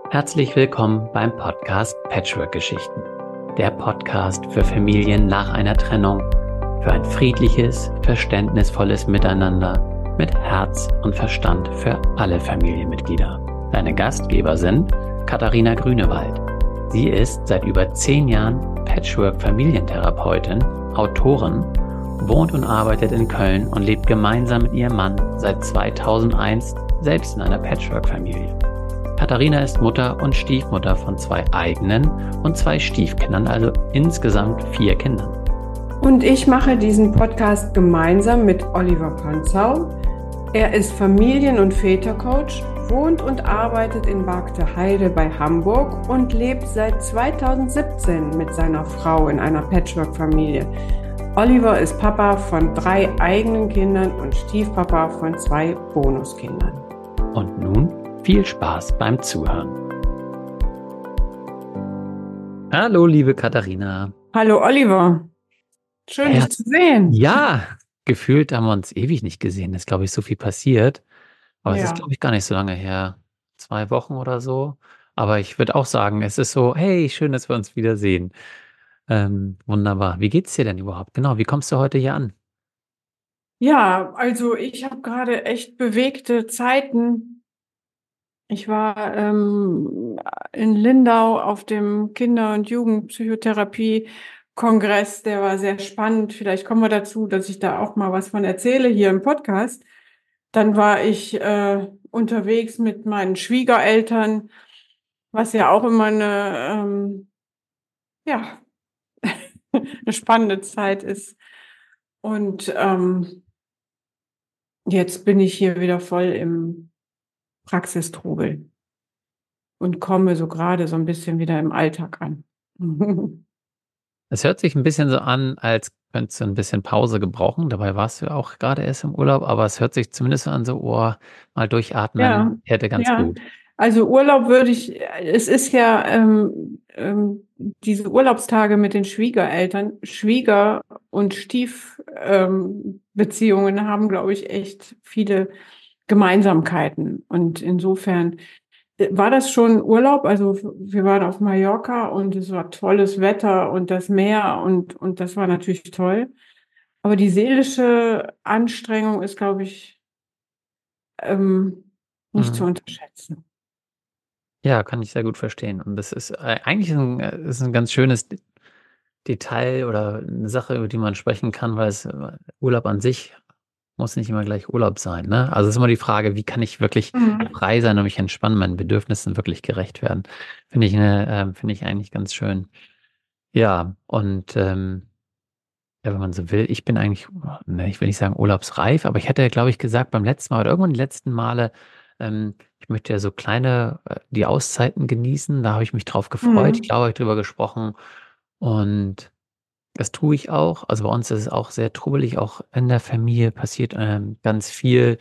Herzlich willkommen beim Podcast Patchwork-Geschichten. Der Podcast für Familien nach einer Trennung, für ein friedliches, verständnisvolles Miteinander mit Herz und Verstand für alle Familienmitglieder. Deine Gastgeber sind Katharina Grünewald. Sie ist seit über 10 Jahren Patchwork-Familientherapeutin, Autorin, wohnt und arbeitet in Köln und lebt gemeinsam mit ihrem Mann seit 2001 selbst in einer Patchwork-Familie. Katharina ist Mutter und Stiefmutter von 2 eigenen und 2 Stiefkindern, also insgesamt 4 Kindern. Und ich mache diesen Podcast gemeinsam mit Oliver Panzau. Er ist Familien- und Vätercoach, wohnt und arbeitet in Bargteheide bei Hamburg und lebt seit 2017 mit seiner Frau in einer Patchwork-Familie. Oliver ist Papa von 3 eigenen Kindern und Stiefpapa von 2 Bonuskindern. Und nun viel Spaß beim Zuhören. Hallo, liebe Katharina. Hallo Oliver. Schön, dich zu sehen. Ja, gefühlt haben wir uns ewig nicht gesehen. Ist, glaube ich, so viel passiert. Aber es ist, glaube ich, gar nicht so lange her. 2 Wochen oder so. Aber ich würde auch sagen, es ist so, hey, schön, dass wir uns wiedersehen. Wunderbar. Wie geht's dir denn überhaupt? Genau, wie kommst du heute hier an? Ja, also ich habe gerade echt bewegte Zeiten. Ich war in Lindau auf dem Kinder- und Jugendpsychotherapie-Kongress. Der war sehr spannend. Vielleicht kommen wir dazu, dass ich da auch mal was von erzähle hier im Podcast. Dann war ich unterwegs mit meinen Schwiegereltern, was ja auch immer ja, eine spannende Zeit ist. Und jetzt bin ich hier wieder voll im Praxistrubel und komme so gerade so ein bisschen wieder im Alltag an. Es hört sich ein bisschen so an, als könntest du ein bisschen Pause gebrauchen. Dabei warst du ja auch gerade erst im Urlaub, aber es hört sich zumindest so an, so, oh, mal durchatmen, Ja, hätte ganz ja. gut. Also Urlaub es ist ja diese Urlaubstage mit den Schwiegereltern, Schwieger- und Stiefbeziehungen haben, glaube ich, echt viele Gemeinsamkeiten. Und insofern war das schon Urlaub. Also wir waren auf Mallorca und es war tolles Wetter und das Meer und das war natürlich toll. Aber die seelische Anstrengung ist, glaube ich, nicht zu Mhm. unterschätzen. Ja, kann ich sehr gut verstehen. Und das ist eigentlich ist ein ganz schönes Detail oder eine Sache, über die man sprechen kann, weil Urlaub an sich muss nicht immer gleich Urlaub sein, ne? Also es ist immer die Frage, wie kann ich wirklich Mhm. frei sein und mich entspannen, meinen Bedürfnissen wirklich gerecht werden? Finde ich eigentlich ganz schön. Ja, und ja, wenn man so will, ich bin eigentlich, ne, ich will nicht sagen urlaubsreif, aber ich hätte, glaube ich, gesagt beim letzten Mal oder irgendwann die letzten Male, ich möchte ja so kleine, die Auszeiten genießen. Da habe ich mich drauf gefreut. Ich Mhm. glaube, habe ich drüber gesprochen. Und das tue ich auch. Also bei uns ist es auch sehr trubelig, auch in der Familie passiert ganz viel.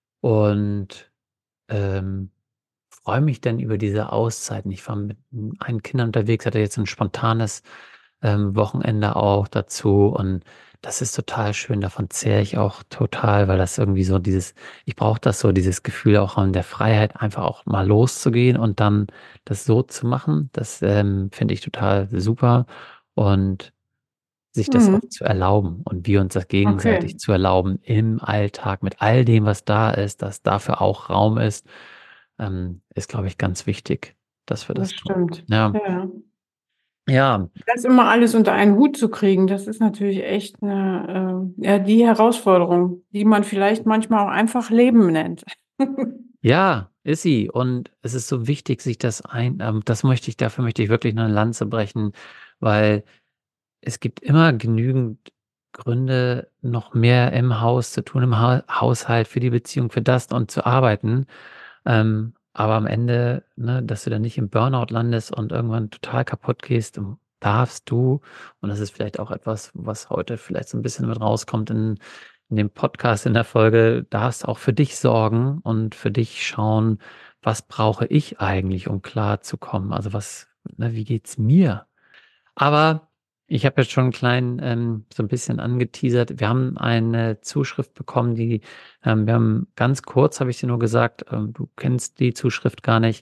Und ähm, freue mich dann über diese Auszeiten. Ich war mit meinen Kindern unterwegs, hatte jetzt ein spontanes Wochenende auch dazu. Und das ist total schön. Davon zehre ich auch total, weil das irgendwie so ich brauche das so, dieses Gefühl auch an der Freiheit, einfach auch mal loszugehen und dann das so zu machen. Das finde ich total super. Und sich das auch Mhm. zu erlauben und wir uns das Okay, gegenseitig zu erlauben im Alltag mit all dem, was da ist, dass dafür auch Raum ist, ist, glaube ich, ganz wichtig, dass wir das das tun. stimmt. Ja, Ja. ja, Das immer alles unter einen Hut zu kriegen, das ist natürlich echt ja, die Herausforderung, die man vielleicht manchmal auch einfach Leben nennt. ja, ist sie. Und es ist so wichtig, sich dafür möchte ich wirklich noch eine Lanze brechen, weil es gibt immer genügend Gründe, noch mehr im Haus zu tun, im Haushalt, für die Beziehung, für das und zu arbeiten. Aber am Ende, ne, dass du dann nicht im Burnout landest und irgendwann total kaputt gehst, darfst du, und das ist vielleicht auch etwas, was heute vielleicht so ein bisschen mit rauskommt in dem Podcast, in der Folge, darfst auch für dich sorgen und für dich schauen, was brauche ich eigentlich, um klar zu kommen? Also ne, wie geht's mir? Aber ich habe jetzt schon so ein bisschen angeteasert. Wir haben eine Zuschrift bekommen, wir haben ganz kurz, habe ich dir nur gesagt, du kennst die Zuschrift gar nicht.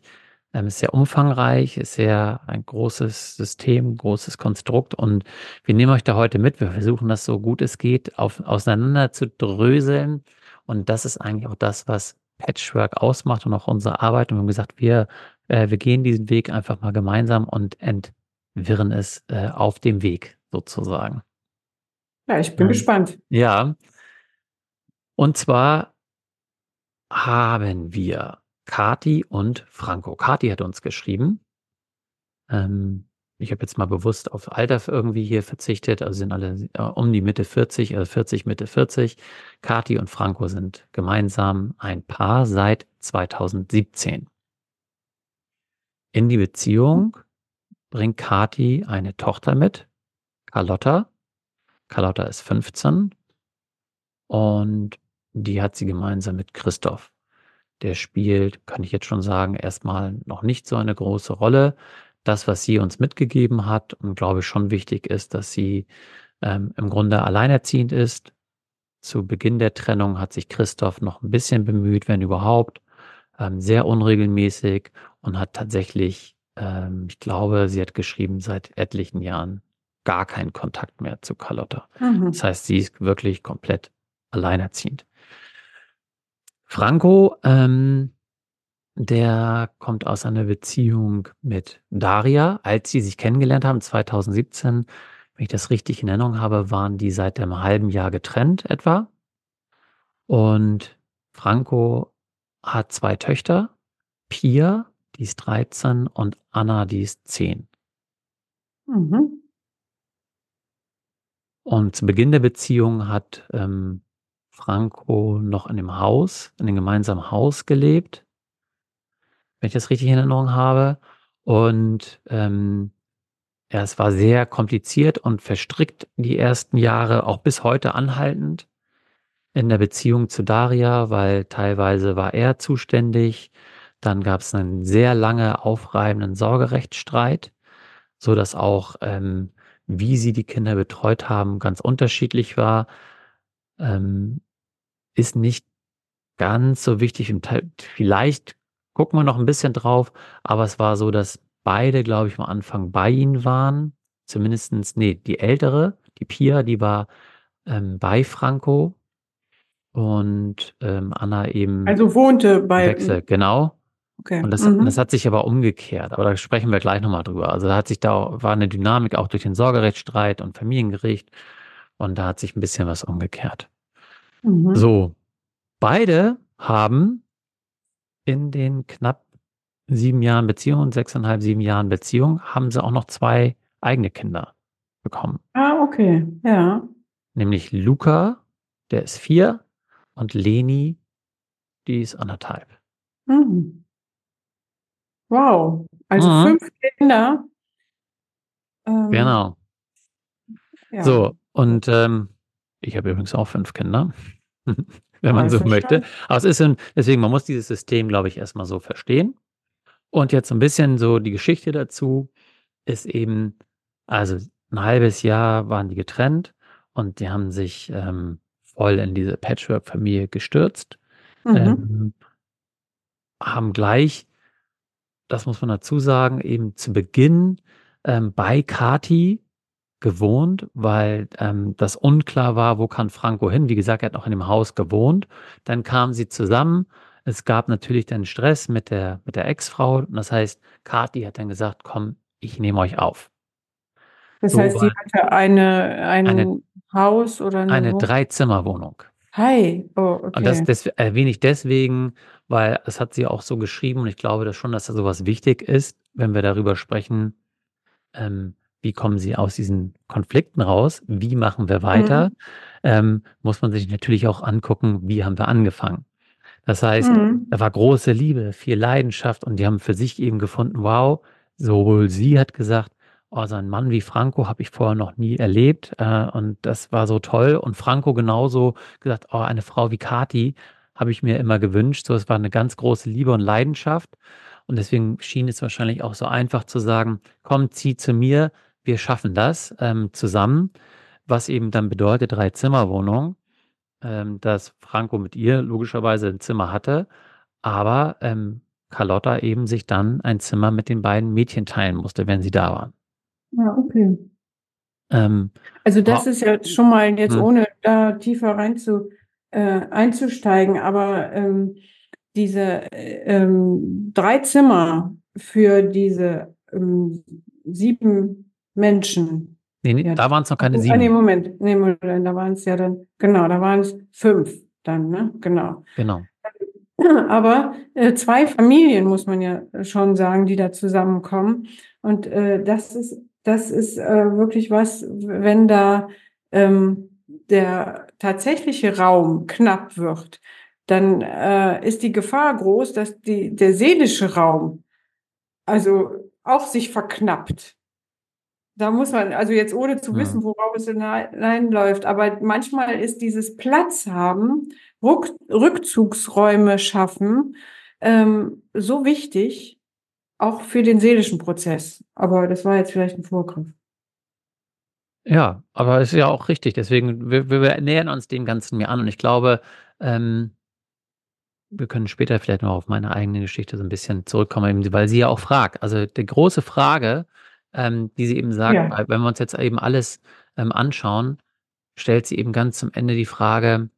Ist sehr umfangreich, ist sehr ein großes System, großes Konstrukt und wir nehmen euch da heute mit. Wir versuchen das so gut es geht auseinander zu dröseln und das ist eigentlich auch das, was Patchwork ausmacht und auch unsere Arbeit. Und wir haben gesagt, wir gehen diesen Weg einfach mal gemeinsam und entwirren es auf dem Weg sozusagen. Ja, ich bin gespannt. Ja, und zwar haben wir Kati und Franco. Kati hat uns geschrieben. Ich habe jetzt mal bewusst auf Alter irgendwie hier verzichtet, also sind alle um die Mitte 40, also 40, Mitte 40. Kati und Franco sind gemeinsam ein Paar seit 2017. In die Beziehung bringt Kati eine Tochter mit, Carlotta. Carlotta ist 15 und die hat sie gemeinsam mit Christoph. Der spielt, kann ich jetzt schon sagen, erstmal noch nicht so eine große Rolle. Das, was sie uns mitgegeben hat und glaube ich schon wichtig ist, dass sie im Grunde alleinerziehend ist. Zu Beginn der Trennung hat sich Christoph noch ein bisschen bemüht, wenn überhaupt, sehr unregelmäßig und hat tatsächlich, ich glaube, sie hat geschrieben, seit etlichen Jahren gar keinen Kontakt mehr zu Carlotta. Das heißt, sie ist wirklich komplett alleinerziehend. Franco, der kommt aus einer Beziehung mit Daria. Als sie sich kennengelernt haben, 2017, wenn ich das richtig in Erinnerung habe, waren die seit einem halben Jahr getrennt etwa. Und Franco hat 2 Töchter, Pia, die ist 13 und Anna, die ist 10. Und zu Beginn der Beziehung hat Franco noch in dem gemeinsamen Haus gelebt, wenn ich das richtig in Erinnerung habe. Und ja, es war sehr kompliziert und verstrickt die ersten Jahre, auch bis heute anhaltend in der Beziehung zu Daria, weil teilweise war er zuständig. Dann gab es einen sehr lange aufreibenden Sorgerechtsstreit, so dass auch wie sie die Kinder betreut haben, ganz unterschiedlich war. Ist nicht ganz so wichtig. Vielleicht gucken wir noch ein bisschen drauf, aber es war so, dass beide, glaube ich, am Anfang bei ihnen waren. Zumindestens, nee, die Ältere, die Pia, die war bei Franco und Anna eben Also wohnte bei. Wechsel, genau. Okay. Und das hat sich aber umgekehrt, aber da sprechen wir gleich nochmal drüber. Also war eine Dynamik auch durch den Sorgerechtsstreit und Familiengericht und da hat sich ein bisschen was umgekehrt. So, beide haben in den knapp 7 Jahren Beziehung, 6,5, 7 Jahren Beziehung, haben sie auch noch 2 eigene Kinder bekommen. Ah, okay, ja. Nämlich Luca, der ist 4 und Leni, die ist 1,5. Wow, also 5 Kinder. Genau. Ja. So, und ich habe übrigens auch 5 Kinder, wenn man so möchte. Aber deswegen, man muss dieses System, glaube ich, erstmal so verstehen. Und jetzt so ein bisschen so die Geschichte dazu ist eben, also ein halbes Jahr waren die getrennt und die haben sich voll in diese Patchwork-Familie gestürzt. Haben gleich, das muss man dazu sagen, eben zu Beginn bei Kati gewohnt, weil das unklar war, wo kann Franco hin. Wie gesagt, er hat noch in dem Haus gewohnt. Dann kamen sie zusammen. Es gab natürlich dann Stress mit der Ex-Frau. Und das heißt, Kati hat dann gesagt, komm, ich nehme euch auf. Das heißt, sie hatte ein Haus oder eine 3-Zimmer-Wohnung. Hi, oh, okay. Und das erwähne ich deswegen, weil es hat sie auch so geschrieben und ich glaube dass da sowas wichtig ist, wenn wir darüber sprechen, wie kommen sie aus diesen Konflikten raus, wie machen wir weiter, muss man sich natürlich auch angucken, wie haben wir angefangen. Das heißt, da war große Liebe, viel Leidenschaft und die haben für sich eben gefunden, wow, sowohl sie hat gesagt, oh, so einen Mann wie Franco habe ich vorher noch nie erlebt und das war so toll. Und Franco genauso gesagt, oh, eine Frau wie Kati habe ich mir immer gewünscht. So, es war eine ganz große Liebe und Leidenschaft. Und deswegen schien es wahrscheinlich auch so einfach zu sagen, komm, zieh zu mir, wir schaffen das zusammen. Was eben dann bedeutet 3-Zimmer-Wohnung, dass Franco mit ihr logischerweise ein Zimmer hatte, aber Carlotta eben sich dann ein Zimmer mit den beiden Mädchen teilen musste, wenn sie da waren. Ja, okay. Ähm, Also das aber, ist ja schon mal jetzt hm, ohne da tiefer einzusteigen, aber diese 3 Zimmer für diese 7 Menschen, nee, ja, da waren es noch keine nee, 7. Moment, da waren es ja dann, genau, da waren es 5 dann, ne? Genau. Genau. Aber 2 Familien muss man ja schon sagen, die da zusammenkommen. Und das ist wirklich was, wenn da der tatsächliche Raum knapp wird, dann ist die Gefahr groß, dass der seelische Raum also auch sich verknappt. Da muss man, also jetzt ohne zu Hm. wissen, worauf es hineinläuft, aber manchmal ist dieses Platz haben, Rückzugsräume schaffen, so wichtig, auch für den seelischen Prozess. Aber das war jetzt vielleicht ein Vorgriff. Ja, aber es ist ja auch richtig. Deswegen, wir nähern uns dem Ganzen mehr an. Und ich glaube, ähm, wir können später vielleicht noch auf meine eigene Geschichte so ein bisschen zurückkommen, eben, weil sie ja auch fragt. Also die große Frage, die sie eben sagt, Ja. weil wenn wir uns jetzt eben alles anschauen, stellt sie eben ganz zum Ende die Frage,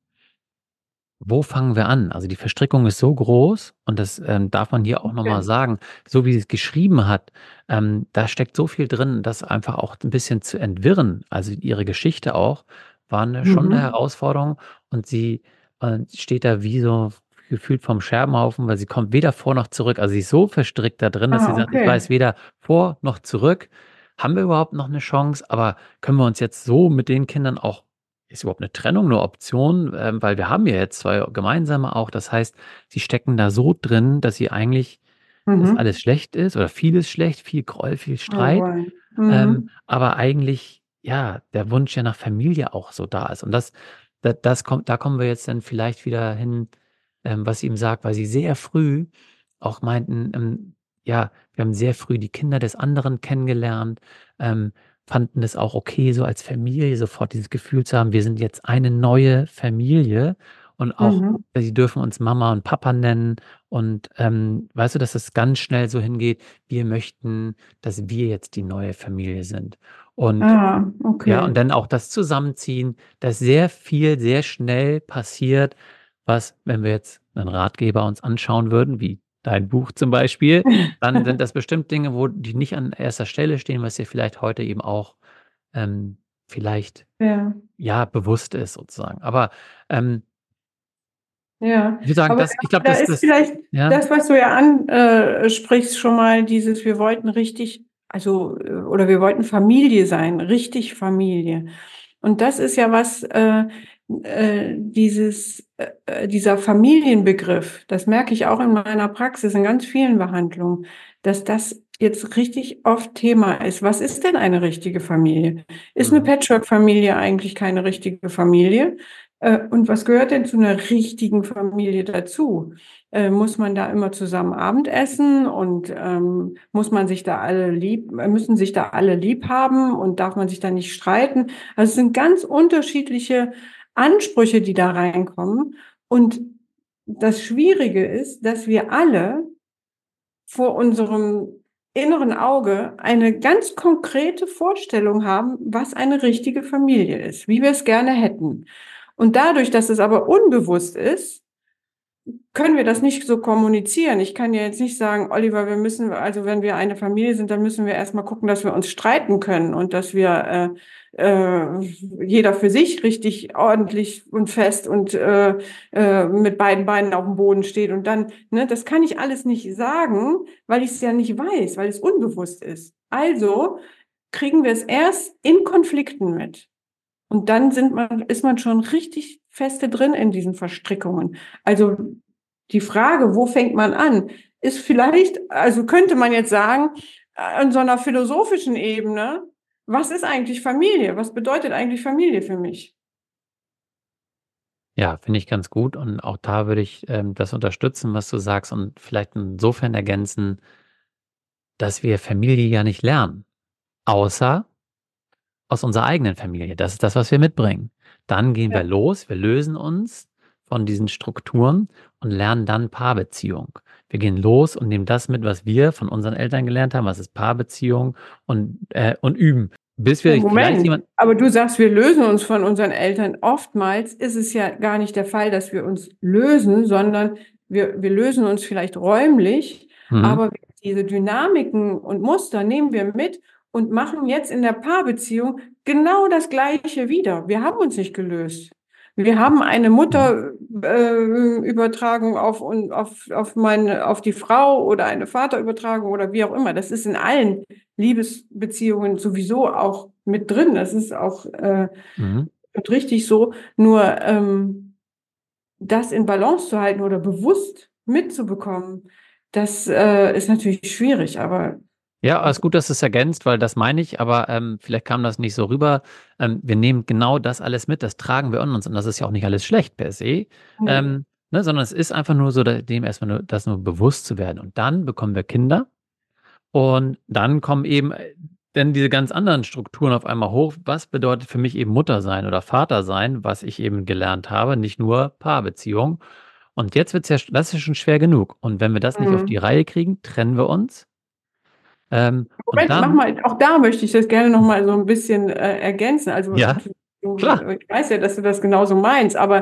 wo fangen wir an? Also, die Verstrickung ist so groß und das, darf man hier auch noch mal Okay. sagen, so wie sie es geschrieben hat, da steckt so viel drin, das einfach auch 'n bisschen zu entwirren. Also, ihre Geschichte auch war 'ne schon 'ne Mhm. Herausforderung und sie, steht da wie so gefühlt vorm Scherbenhaufen, weil sie kommt weder vor noch zurück. Also, sie ist so verstrickt da drin, dass sie Ah, sagt: „Ich okay. weiß weder vor noch zurück. Haben wir überhaupt noch 'ne Chance? Aber können wir uns jetzt so mit den Kindern auch ist überhaupt 'ne Trennung 'ne Option? Weil wir haben ja jetzt 2 gemeinsame auch. Das heißt, sie stecken da so drin, dass sie eigentlich dass Mhm. alles schlecht ist oder vieles schlecht, viel Groll, viel Oh, Streit, boy. Mhm. aber eigentlich, ja, der Wunsch ja nach Familie auch so da ist. Und das kommt da kommen wir jetzt dann vielleicht wieder hin, was sie eben sagt, weil sie sehr früh auch meinten, ja, wir haben sehr früh die Kinder des anderen kennengelernt, ähm, fanden es auch okay, so als Familie sofort dieses Gefühl zu haben, wir sind jetzt eine neue Familie und auch Mhm. sie dürfen uns Mama und Papa nennen und, weißt du, dass es ganz schnell so hingeht, wir möchten, dass wir jetzt die neue Familie sind. Und Ah, ja, und okay. dann auch das Zusammenziehen, dass sehr viel sehr schnell passiert, was, wenn wir jetzt 'nen Ratgeber uns anschauen würden, wie dein Buch zum Beispiel, dann sind das bestimmt Dinge, wo die nicht an erster Stelle stehen, was dir vielleicht heute eben auch, ähm, vielleicht, Ja. ja, bewusst ist sozusagen. Aber, Ja, ich würde sagen, aber ich glaube, da ist das vielleicht ja? das, was du ja ansprichst, schon mal dieses, wir wollten richtig, also, oder wir wollten Familie sein, richtig Familie. Und das ist ja was, dieser Familienbegriff, das merke ich auch in meiner Praxis, in ganz vielen Behandlungen, dass das jetzt richtig oft Thema ist. Was ist denn eine richtige Familie? Ist eine Mhm. Patchwork-Familie eigentlich keine richtige Familie? Und was gehört denn zu einer richtigen Familie dazu? Muss man da immer zusammen Abendessen und muss man sich da alle müssen sich da alle lieb haben und darf man sich da nicht streiten? Also es sind ganz unterschiedliche Ansprüche, die da reinkommen. Und das Schwierige ist, dass wir alle vor unserem inneren Auge eine ganz konkrete Vorstellung haben, was eine richtige Familie ist, wie wir es gerne hätten. Und dadurch, dass es aber unbewusst ist, können wir das nicht so kommunizieren. Ich kann ja jetzt nicht sagen, Oliver, wir müssen, also wenn wir eine Familie sind, dann müssen wir erstmal gucken, dass wir uns streiten können und dass wir jeder für sich richtig ordentlich und fest und mit beiden Beinen auf dem Boden steht. Und dann, ne, das kann ich alles nicht sagen, weil ich es ja nicht weiß, weil es unbewusst ist. Also kriegen wir es erst in Konflikten mit. Und dann ist man schon richtig feste drin in diesen Verstrickungen. Also die Frage, wo fängt man an, ist vielleicht, also könnte man jetzt sagen, an so einer philosophischen Ebene, was ist eigentlich Familie? Was bedeutet eigentlich Familie für mich? Ja, finde ich ganz gut und auch da würde ich, das unterstützen, was du sagst und vielleicht insofern ergänzen, dass wir Familie ja nicht lernen, außer aus unserer eigenen Familie. Das ist das, was wir mitbringen. Dann gehen wir Ja. los, wir lösen uns von diesen Strukturen und lernen dann Paarbeziehung. Wir gehen los und nehmen das mit, was wir von unseren Eltern gelernt haben, was ist Paarbeziehung und üben. Bis Ja, wir vielleicht Moment, jemand, aber du sagst, wir lösen uns von unseren Eltern. Oftmals ist es ja gar nicht der Fall, dass wir uns lösen, sondern wir lösen uns vielleicht räumlich, mhm, aber diese Dynamiken und Muster nehmen wir mit und machen jetzt in der Paarbeziehung genau das Gleiche wieder. Wir haben uns nicht gelöst. Wir haben eine mhm. Mutterübertragung auf die Frau oder eine Vaterübertragung oder wie auch immer. Das ist in allen Liebesbeziehungen sowieso auch mit drin. Das ist auch Mhm. und richtig so. Nur das in Balance zu halten oder bewusst mitzubekommen, das ist natürlich schwierig, aber Ja, ist gut, dass du es ergänzt, weil das meine ich, aber vielleicht kam das nicht so rüber. Wir nehmen genau das alles mit, das tragen wir in uns und das ist ja auch nicht alles schlecht per se, nee. ne, sondern es ist einfach nur so, dem erstmal nur, das nur bewusst zu werden. Und dann bekommen wir Kinder und dann kommen eben dann diese ganz anderen Strukturen auf einmal hoch. Was bedeutet für mich eben Mutter sein oder Vater sein, was ich eben gelernt habe, nicht nur Paarbeziehung. Und jetzt wird's ja, das ist schon schwer genug. Und wenn wir das nicht auf die Hm. Reihe kriegen, trennen wir uns. Und Moment, mach dann, mal, auch da möchte ich das gerne noch mal so ein bisschen ergänzen. Also ja, klar. ich weiß ja, dass du das genauso meinst, aber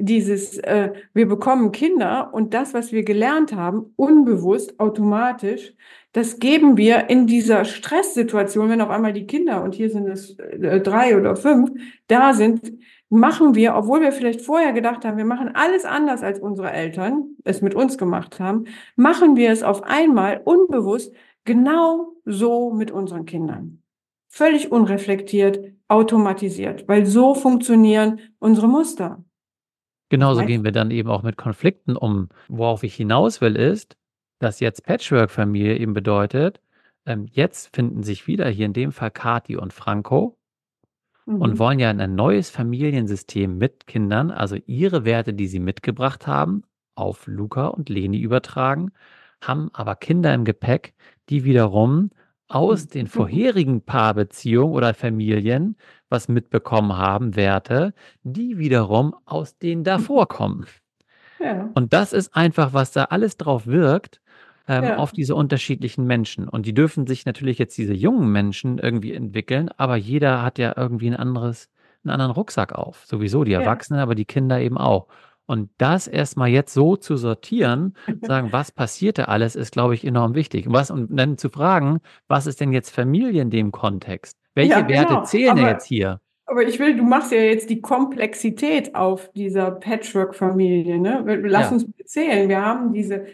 wir bekommen Kinder und das, was wir gelernt haben, unbewusst, automatisch, das geben wir in dieser Stresssituation, wenn auf einmal die Kinder, und hier sind es 3 oder 5, da sind, machen wir, obwohl wir vielleicht vorher gedacht haben, wir machen alles anders, als unsere Eltern es mit uns gemacht haben, machen wir es auf einmal unbewusst genau so mit unseren Kindern. Völlig unreflektiert, automatisiert, weil so funktionieren unsere Muster. Was Genauso meinst gehen wir dann eben auch mit Konflikten um. Worauf ich hinaus will, ist, dass jetzt Patchwork-Familie eben bedeutet, jetzt finden sich wieder hier in dem Fall Kathi und Franco du? und Mhm. wollen ja in ein neues Familiensystem mit Kindern, also ihre Werte, die sie mitgebracht haben, auf Luca und Leni übertragen, haben aber Kinder im Gepäck, die wiederum aus den vorherigen Paarbeziehungen oder Familien was mitbekommen haben, Werte, die wiederum aus denen davor kommen. Ja, Und das ist einfach, was da alles drauf wirkt, ja, auf diese unterschiedlichen Menschen. Und die dürfen sich natürlich jetzt diese jungen Menschen irgendwie entwickeln, aber jeder hat ja irgendwie 'n anderen Rucksack auf. Sowieso die ja. Erwachsenen, aber die Kinder eben auch. Und das erst mal jetzt so zu sortieren, sagen: „Was passiert da alles?", ist, glaube ich, enorm wichtig. Und dann zu fragen: „Was ist denn jetzt Familie in dem Kontext? Ja, Welche Werte genau. zählen denn jetzt hier?" Aber du machst ja jetzt die Komplexität auf dieser Patchwork-Familie, ne? Lass Ja. uns erzählen. Wir haben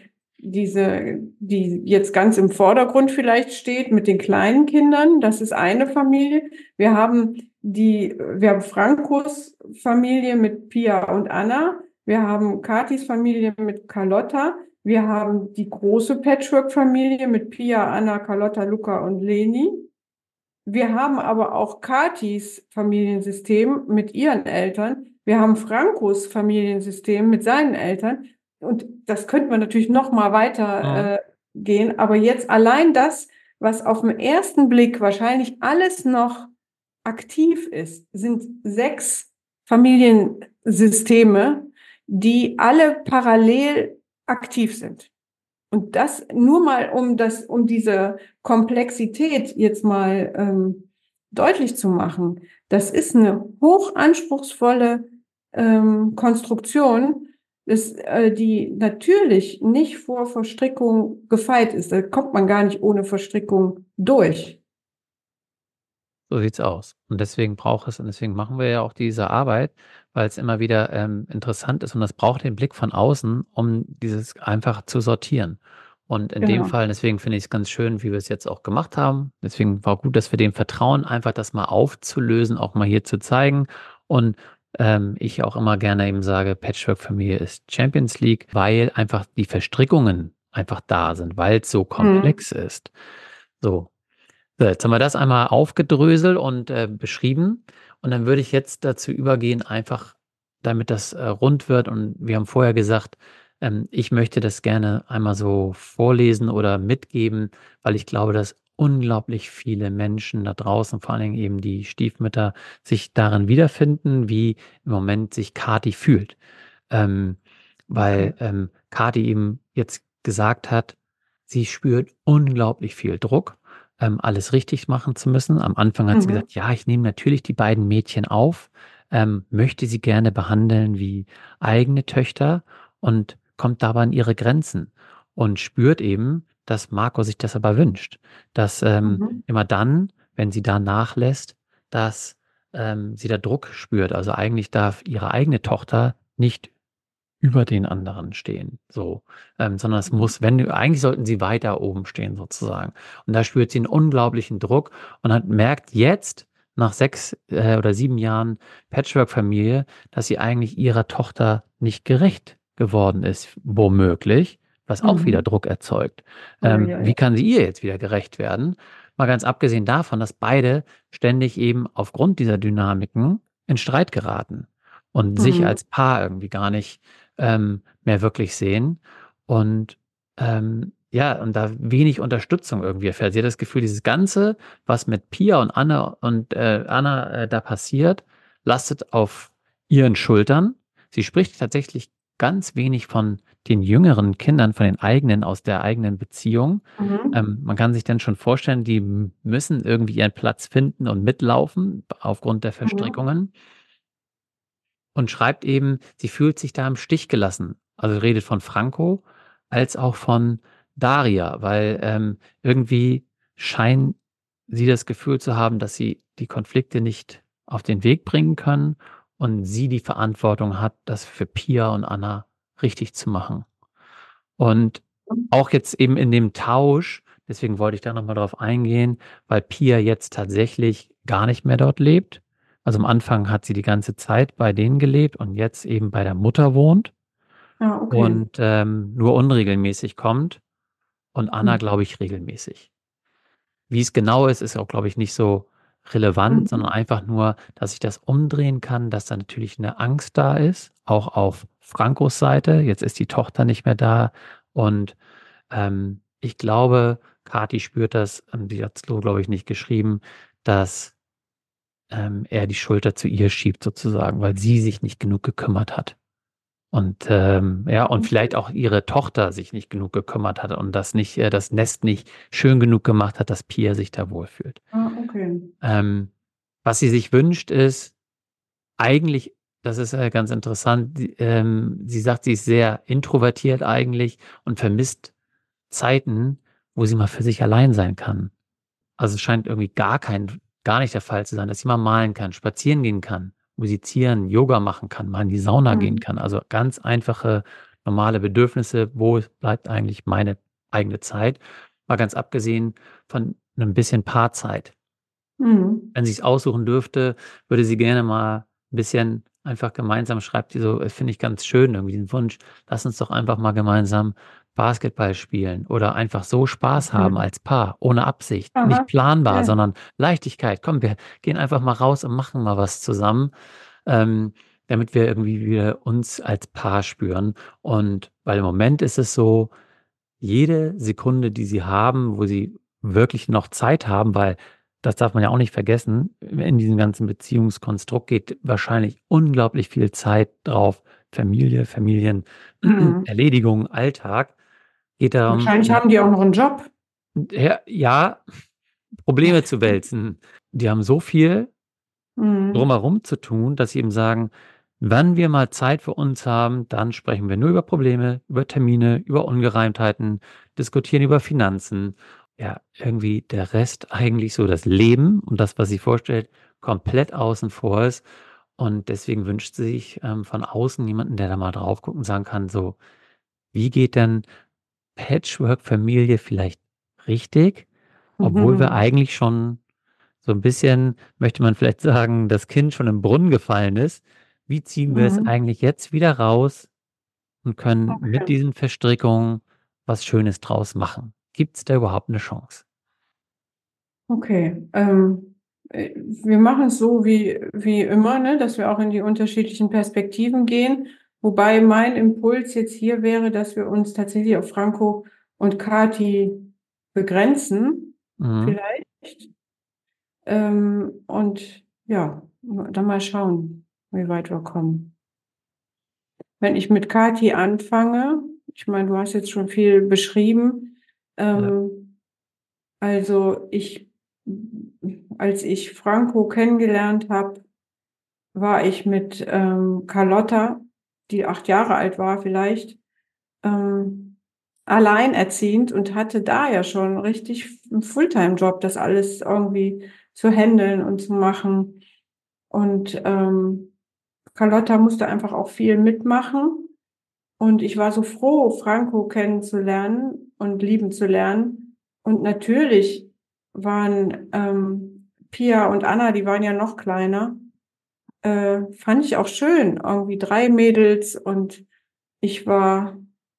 die jetzt ganz im Vordergrund vielleicht steht mit den kleinen Kindern. Das ist eine Familie. Wir haben Frankos Familie mit Pia und Anna. Wir haben Katis Familie mit Carlotta. Wir haben die große Patchwork-Familie mit Pia, Anna, Carlotta, Luca und Leni. Wir haben aber auch Katis Familiensystem mit ihren Eltern. Wir haben Frankos Familiensystem mit seinen Eltern. Und das könnte man natürlich noch mal Mhm. weiter gehen. Aber jetzt allein das, was auf den ersten Blick wahrscheinlich alles noch aktiv ist, sind 6 Familiensysteme, die alle parallel aktiv sind. Und das nur mal, um diese Komplexität jetzt mal deutlich zu machen. Das ist eine hochanspruchsvolle Konstruktion, die natürlich nicht vor Verstrickung gefeit ist. Da kommt man gar nicht ohne Verstrickung durch. So sieht's aus. Und deswegen braucht es und deswegen machen wir ja auch diese Arbeit, weil es immer wieder, interessant ist und das braucht den Blick von außen, um dieses einfach zu sortieren. Und in dem Genau. Fall deswegen finde ich es ganz schön, wie wir es jetzt auch gemacht haben. Deswegen war gut, dass wir dem vertrauen, einfach das mal aufzulösen, auch mal hier zu zeigen. Und, ich auch immer gerne eben sage, Patchwork-Familie ist Champions League, weil einfach die Verstrickungen einfach da sind, weil es so Mhm. komplex ist. So. So, jetzt haben wir das einmal aufgedröselt und, beschrieben. Und dann würde ich jetzt dazu übergehen, einfach damit das, rund wird und wir haben vorher gesagt, ich möchte das gerne einmal so vorlesen oder mitgeben, weil ich glaube, dass unglaublich viele Menschen da draußen, vor allen Dingen eben die Stiefmütter, sich darin wiederfinden, wie im Moment sich Kathi fühlt. Ähm, Okay. weil, Kathi eben jetzt gesagt hat, sie spürt unglaublich viel Druck, alles richtig machen zu müssen. Am Anfang hat sie Mhm. gesagt: „Ja, ich nehme natürlich die beiden Mädchen auf, möchte sie gerne behandeln wie eigene Töchter“ und kommt dabei an ihre Grenzen und spürt eben, dass Marco sich das aber wünscht, dass, Mhm. immer dann, wenn sie da nachlässt, dass, sie da Druck spürt. Also, eigentlich darf ihre eigene Tochter nicht über den anderen stehen, so, sondern es Mhm. muss, wenn eigentlich sollten sie weiter oben stehen sozusagen. Und da spürt sie 'n unglaublichen Druck und hat merkt jetzt nach 6, oder 7 Jahren Patchwork-Familie, dass sie eigentlich ihrer Tochter nicht gerecht geworden ist, womöglich, was auch wieder Mhm. Druck erzeugt. Ja, ja, ja. Wie kann sie ihr jetzt wieder gerecht werden? Mal ganz abgesehen davon, dass beide ständig eben aufgrund dieser Dynamiken in Streit geraten und sich Mhm. als Paar irgendwie gar nicht mehr wirklich sehen und, ja, und da wenig Unterstützung irgendwie erfährt. Sie hat das Gefühl, dieses Ganze, was mit Pia und Anna, da passiert, lastet auf ihren Schultern. Sie spricht tatsächlich ganz wenig von den jüngeren Kindern, von den eigenen aus der eigenen Beziehung. Mhm. Man kann sich dann schon vorstellen, die müssen irgendwie ihren Platz finden und mitlaufen aufgrund der Mhm. Verstrickungen. Und schreibt eben, sie fühlt sich da im Stich gelassen. Also, redet von Franco als auch von Daria, weil, irgendwie scheinen sie das Gefühl zu haben, dass sie die Konflikte nicht auf den Weg bringen können und sie die Verantwortung hat, das für Pia und Anna richtig zu machen. Und auch jetzt eben in dem Tausch, deswegen wollte ich da noch mal drauf eingehen, weil Pia jetzt tatsächlich gar nicht mehr dort lebt. Also, am Anfang hat sie die ganze Zeit bei denen gelebt und jetzt eben bei der Mutter wohnt Ah, okay. und, nur unregelmäßig kommt und Anna, Mhm. glaube ich, regelmäßig. Wie es genau ist, ist auch, glaube ich, nicht so relevant, Mhm. sondern einfach nur, dass ich das umdrehen kann, dass da natürlich 'ne Angst da ist, auch auf Francos Seite. Jetzt ist die Tochter nicht mehr da und ich glaube, Kathi spürt das, die hat's so, glaube ich, nicht geschrieben, dass, er die Schulter zu ihr schiebt sozusagen, weil sie sich nicht genug gekümmert hat. Und, ja, und vielleicht Okay. auch ihre Tochter sich nicht genug gekümmert hat und das Nest nicht schön genug gemacht hat, dass Pia sich da wohlfühlt. Ah, okay. Ähm, was sie sich wünscht, ist eigentlich, das ist, ganz interessant, sie sagt, sie ist sehr introvertiert eigentlich und vermisst Zeiten, wo sie mal für sich allein sein kann. Also, es scheint irgendwie gar nicht der Fall zu sein, dass sie mal malen kann, spazieren gehen kann, musizieren, Yoga machen kann, mal in die Sauna gehen Mhm. kann. Also, ganz einfache, normale Bedürfnisse. Wo bleibt eigentlich meine eigene Zeit? Mal ganz abgesehen von 'nem bisschen Paarzeit. Mhm. Wenn sie's aussuchen dürfte, würde sie gerne mal 'n bisschen einfach gemeinsam, schreibt sie so, finde ich ganz schön irgendwie diesen Wunsch: „Lass uns doch einfach mal gemeinsam Basketball spielen oder einfach so Spaß haben Mhm. als Paar, ohne Absicht, nicht Aha. planbar, Ja. sondern Leichtigkeit. Komm, wir gehen einfach mal raus und machen mal was zusammen, ähm, damit wir irgendwie wieder uns als Paar spüren.“ Und weil im Moment ist es so, jede Sekunde, die sie haben, wo sie wirklich noch Zeit haben, weil das darf man ja auch nicht vergessen, in diesem ganzen Beziehungskonstrukt geht wahrscheinlich unglaublich viel Zeit drauf. Familie, Mhm. Erledigung, Alltag geht darum, Wahrscheinlich haben die auch noch 'n Job. ja, Probleme zu wälzen. Die haben so viel Mhm. drumherum zu tun, dass sie eben sagen: „Wenn wir mal Zeit für uns haben, dann sprechen wir nur über Probleme, über Termine, über Ungereimtheiten, diskutieren über Finanzen.“ Ja, irgendwie der Rest eigentlich so das Leben und das, was sie vorstellt, komplett außen vor ist. Und deswegen wünscht sie sich, von außen jemanden, der da mal drauf gucken und sagen kann, so: „Wie geht denn Patchwork-Familie vielleicht richtig, obwohl wir Mhm. eigentlich schon so 'n bisschen, möchte man vielleicht sagen, das Kind schon im Brunnen gefallen ist. Wie ziehen wir es Mhm. eigentlich jetzt wieder raus und können mit Okay. diesen Verstrickungen was Schönes draus machen? Gibt's da überhaupt 'ne Chance? Okay. Wir machen's so wie immer, ne, dass wir auch in die unterschiedlichen Perspektiven gehen. Wobei mein Impuls jetzt hier wäre, dass wir uns tatsächlich auf Franco und Kathi begrenzen, Mhm. vielleicht. Und ja, dann mal schauen, wie weit wir kommen. Wenn ich mit Kathi anfange, Ich meine, du hast jetzt schon viel beschrieben. Ja, Also als ich Franco kennengelernt habe, war ich mit Carlotta, die 8 Jahre alt war vielleicht, ähm, alleinerziehend und hatte da ja schon richtig einen Fulltime-Job, das alles irgendwie zu handeln und zu machen. Und Carlotta musste einfach auch viel mitmachen. Und ich war so froh, Franco kennenzulernen und lieben zu lernen. Und natürlich waren Pia und Anna, die waren ja noch kleiner, fand ich auch schön. Irgendwie 3 Mädels und ich war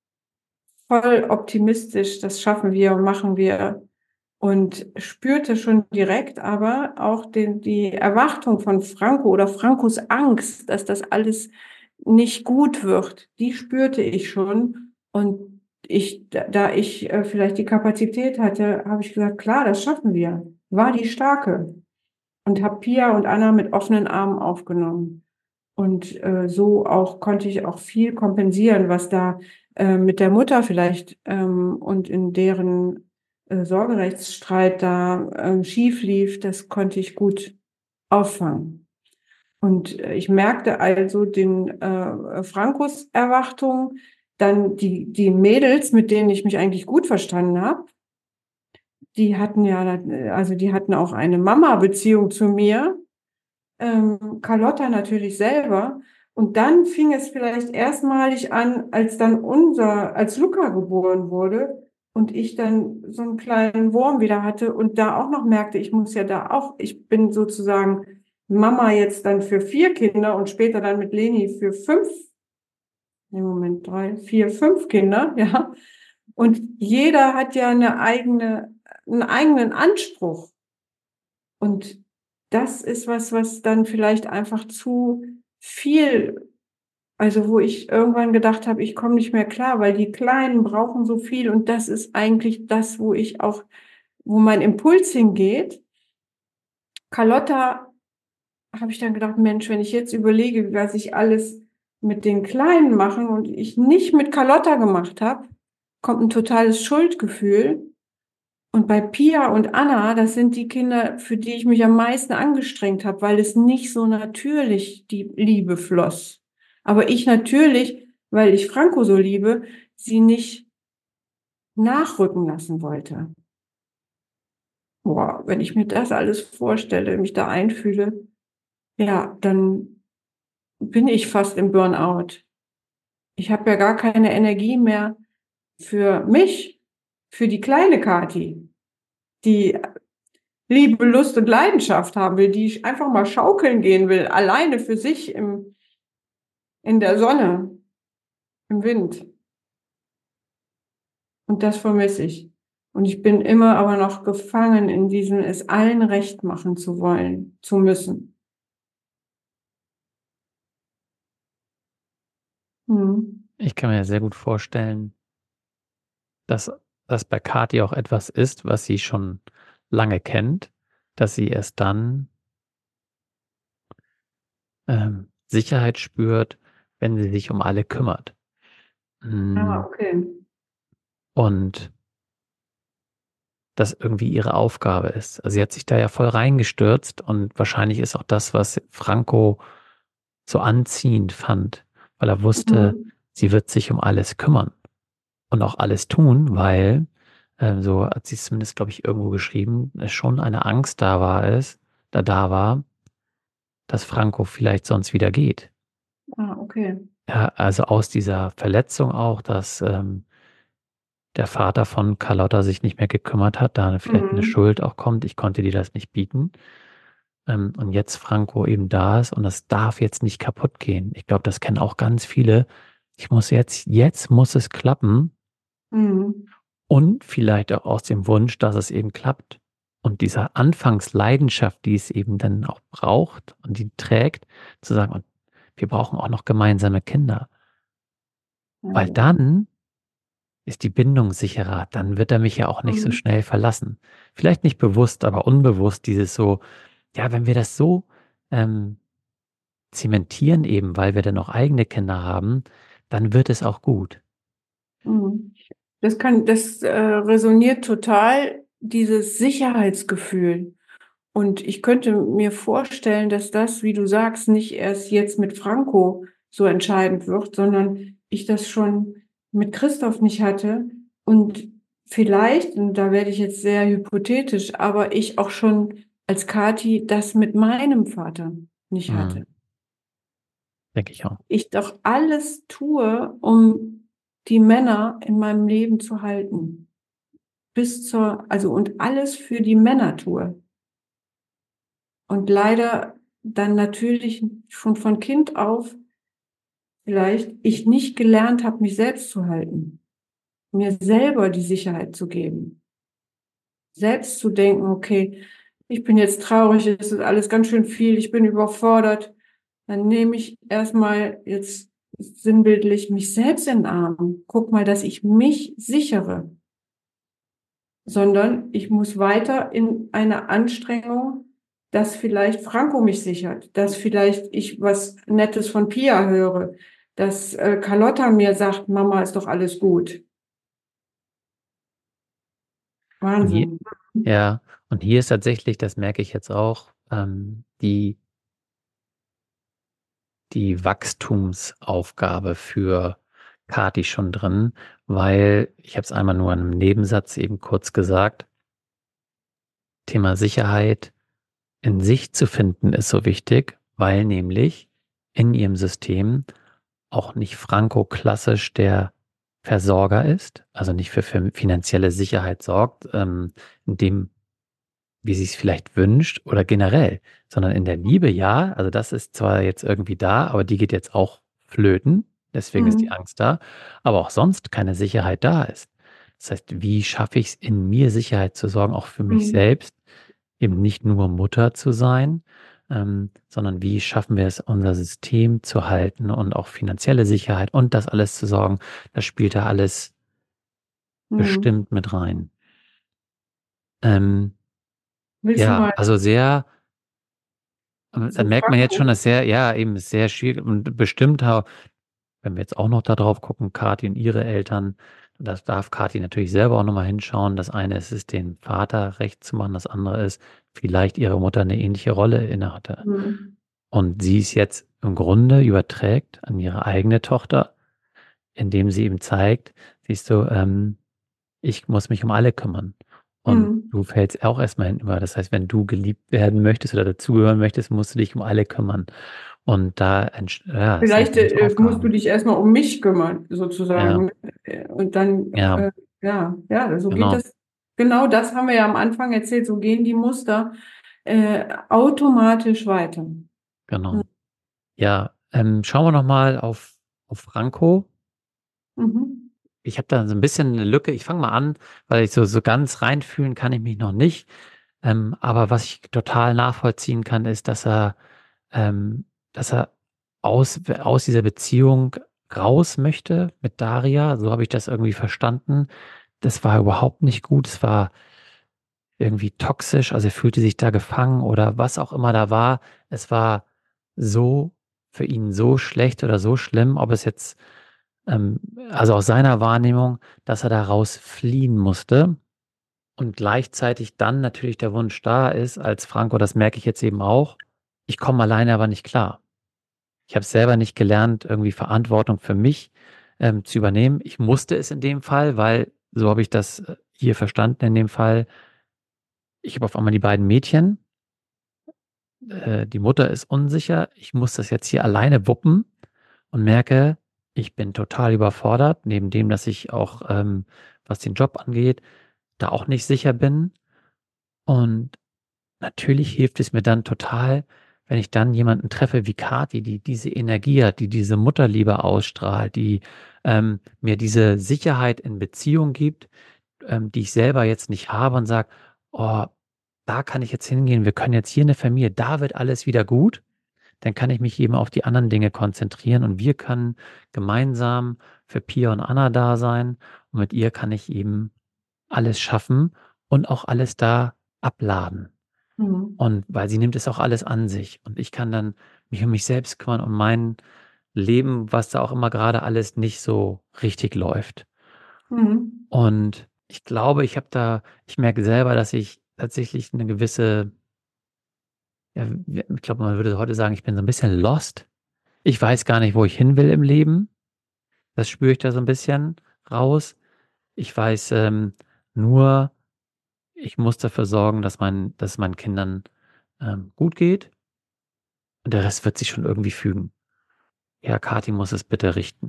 voll optimistisch, das schaffen wir und machen wir. Und spürte schon direkt aber auch die Erwartung von Franco oder Francos Angst, dass das alles nicht gut wird, die spürte ich schon. Und da ich vielleicht die Kapazität hatte, habe ich gesagt, klar, das schaffen wir. War die Starke. Und habe Pia und Anna mit offenen Armen aufgenommen. Und so auch konnte ich auch viel kompensieren, was da mit der Mutter vielleicht und in deren Sorgerechtsstreit da schief lief, das konnte ich gut auffangen. Und ich merkte also den Frankos Erwartungen, dann die Mädels, mit denen ich mich eigentlich gut verstanden habe, die hatten ja, also die hatten auch eine Mama-Beziehung zu mir, Carlotta natürlich selber. Und dann fing es vielleicht erstmalig an, als Luca geboren wurde und ich dann so einen kleinen Wurm wieder hatte und da auch noch merkte, ich muss ja da auch, ich bin sozusagen Mama jetzt dann für 4 Kinder und später dann mit Leni für 5, im Moment 3, 4, 5 Kinder, ja. Und jeder hat ja einen eigenen Anspruch. Und das ist was dann vielleicht einfach zu viel, also wo ich irgendwann gedacht habe, ich komme nicht mehr klar, weil die Kleinen brauchen so viel und das ist eigentlich das, wo mein Impuls hingeht. Carlotta, habe ich dann gedacht, Mensch, wenn ich jetzt überlege, was ich alles mit den Kleinen machen und ich nicht mit Carlotta gemacht habe, kommt ein totales Schuldgefühl. Und bei Pia und Anna, das sind die Kinder, für die ich mich am meisten angestrengt habe, weil es nicht so natürlich die Liebe floss. Aber ich natürlich, weil ich Franco so liebe, sie nicht nachrücken lassen wollte. Boah, wenn ich mir das alles vorstelle, mich da einfühle, ja, dann bin ich fast im Burnout. Ich habe ja gar keine Energie mehr für mich, für die kleine Kathi, die Liebe, Lust und Leidenschaft haben will, die einfach mal schaukeln gehen will, alleine für sich in der Sonne, im Wind. Und das vermisse ich. Und ich bin immer aber noch gefangen in diesem, es allen recht machen zu wollen, zu müssen. Hm. ich kann mir sehr gut vorstellen, dass das bei Kathi auch etwas ist, was sie schon lange kennt, dass sie erst dann Sicherheit spürt, wenn sie sich um alle kümmert. Ah, Mm, okay. Und das irgendwie ihre Aufgabe ist. Also sie hat sich da ja voll reingestürzt und wahrscheinlich ist auch das, was Franco so anziehend fand, weil er wusste, Mhm. sie wird sich um alles kümmern und auch alles tun, weil, so hat sie es zumindest, glaube ich, irgendwo geschrieben, es schon eine Angst da war, dass Franco vielleicht sonst wieder geht. Ah, okay. Ja, also aus dieser Verletzung auch, dass der Vater von Carlotta sich nicht mehr gekümmert hat, da vielleicht eine Mhm. Schuld auch kommt, ich konnte dir das nicht bieten. Und jetzt Franco eben da ist und das darf jetzt nicht kaputt gehen. Ich glaube, das kennen auch ganz viele. Jetzt muss es klappen Mhm. und vielleicht auch aus dem Wunsch, dass es eben klappt. Und dieser Anfangsleidenschaft, die es eben dann auch braucht und die trägt, zu sagen, und wir brauchen auch noch gemeinsame Kinder. Weil Ja. dann ist die Bindung sicherer, dann wird er mich ja auch nicht so Mhm. schnell verlassen. Vielleicht nicht bewusst, aber unbewusst dieses so, ja, wenn wir das so ähm, zementieren eben, weil wir dann noch eigene Kinder haben, dann wird es auch gut. Mhm. Das resoniert total, dieses Sicherheitsgefühl. Und ich könnte mir vorstellen, dass das, wie du sagst, nicht erst jetzt mit Franco so entscheidend wird, sondern ich das schon mit Christoph nicht hatte und vielleicht, und da werde ich jetzt sehr hypothetisch, aber ich auch schon als Kathi das mit meinem Vater nicht hatte. Mhm. Denke ich auch. Ich doch alles tue, um die Männer in meinem Leben zu halten. Also und alles für die Männer tue. Und leider dann natürlich schon von Kind auf vielleicht ich nicht gelernt habe, mich selbst zu halten, mir selber die Sicherheit zu geben, selbst zu denken, okay, ich bin jetzt traurig, es ist alles ganz schön viel, ich bin überfordert. Dann nehme ich erstmal jetzt sinnbildlich mich selbst in den Arm. Guck mal, dass ich mich sichere, sondern ich muss weiter in eine Anstrengung, dass vielleicht Franco mich sichert, dass vielleicht ich was Nettes von Pia höre, dass Carlotta mir sagt, Mama, ist doch alles gut. Und hier, Wahnsinn. ja, und hier ist tatsächlich, das merke ich jetzt auch, die Wachstumsaufgabe für Kati schon drin, weil ich habe es einmal nur in einem Nebensatz eben kurz gesagt, Thema Sicherheit in sich zu finden ist so wichtig, weil nämlich in ihrem System auch nicht Franco klassisch der Versorger ist, also nicht für finanzielle Sicherheit sorgt, in dem, wie sie es vielleicht wünscht oder generell, sondern in der Liebe ja, also das ist zwar jetzt irgendwie da, aber die geht jetzt auch flöten, deswegen ist die Mhm. Angst da, aber auch sonst keine Sicherheit da ist. Das heißt, wie schaffe ich es in mir Sicherheit zu sorgen, auch für mich Mhm. selbst, eben nicht nur Mutter zu sein, sondern wie schaffen wir es, unser System zu halten und auch finanzielle Sicherheit und das alles zu sorgen, das spielt da alles Mhm. bestimmt mit rein. Ähm, Willst du ja, mal also sehr, da zu merkt man jetzt schon, Franco? dass sehr, ja, eben sehr schwierig und bestimmt, wenn wir jetzt auch noch da drauf gucken, Kathi und ihre Eltern, das darf Kathi natürlich selber auch nochmal hinschauen. Das eine ist es, den Vater recht zu machen, das andere ist, vielleicht ihre Mutter eine ähnliche Rolle innehatte. Mhm. Und sie es jetzt im Grunde überträgt an ihre eigene Tochter, indem sie ihm zeigt, siehst du, ich muss mich um alle kümmern. Und Mhm. du fällst auch erstmal hinüber. Das heißt, wenn du geliebt werden möchtest oder dazugehören möchtest, musst du dich um alle kümmern. Und da, ja, ist eine Vielleicht große musst du Aufgabe. dich erstmal um mich kümmern, Ja, sozusagen. Und dann, ja, ja, so geht genau, das. Genau das haben wir ja am Anfang erzählt. So gehen die Muster automatisch weiter. genau. Ja, schauen wir nochmal auf Franco. Mhm. Ich habe da so ein bisschen eine Lücke. Ich fange mal an, weil ich so ganz reinfühlen kann ich mich noch nicht. Aber was ich total nachvollziehen kann, ist, dass er aus dieser Beziehung raus möchte mit Daria. So habe ich das irgendwie verstanden. Das war überhaupt nicht gut. Es war irgendwie toxisch. Also er fühlte sich da gefangen oder was auch immer da war. Es war so für ihn so schlecht oder so schlimm, ob es jetzt, ähm, also aus seiner Wahrnehmung, dass er daraus fliehen musste. Und gleichzeitig dann natürlich der Wunsch da ist, als Franco, das merke ich jetzt eben auch, ich komme alleine aber nicht klar. Ich habe selber nicht gelernt, irgendwie Verantwortung für mich zu übernehmen. Ich musste es in dem Fall, weil so habe ich das hier verstanden in dem Fall. Ich habe auf einmal die beiden Mädchen. Die Mutter ist unsicher. Ich muss das jetzt hier alleine wuppen und merke, ich bin total überfordert, neben dem, dass ich auch, was den Job angeht, da auch nicht sicher bin. Und natürlich hilft es mir dann total, wenn ich dann jemanden treffe wie Kathi, die diese Energie hat, die diese Mutterliebe ausstrahlt, die mir diese Sicherheit in Beziehung gibt, die ich selber jetzt nicht habe und sage, oh, da kann ich jetzt hingehen, wir können jetzt hier eine Familie, da wird alles wieder gut, dann kann ich mich eben auf die anderen Dinge konzentrieren und wir können gemeinsam für Pia und Anna da sein und mit ihr kann ich eben alles schaffen und auch alles da abladen. Mhm. Und weil sie nimmt es auch alles an sich. Und ich kann dann mich um mich selbst kümmern und mein Leben, was da auch immer gerade alles nicht so richtig läuft. Mhm. Und ich glaube, ich merke selber, dass ich tatsächlich eine gewisse, ja, ich glaube, man würde heute sagen, ich bin so ein bisschen lost. Ich weiß gar nicht, wo ich hin will im Leben. Das spüre ich da so ein bisschen raus. Ich weiß, nur, ich muss dafür sorgen, dass es meinen Kindern, gut geht, und der Rest wird sich schon irgendwie fügen. Ja, Kathi muss es bitte richten.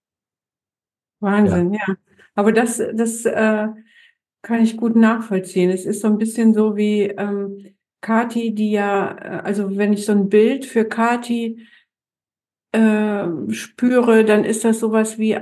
Ja. Wahnsinn, ja. Aber das kann ich gut nachvollziehen. Es ist so ein bisschen so wie Kathi, die ja, also wenn ich so ein Bild für Kathi spüre, dann ist das sowas wie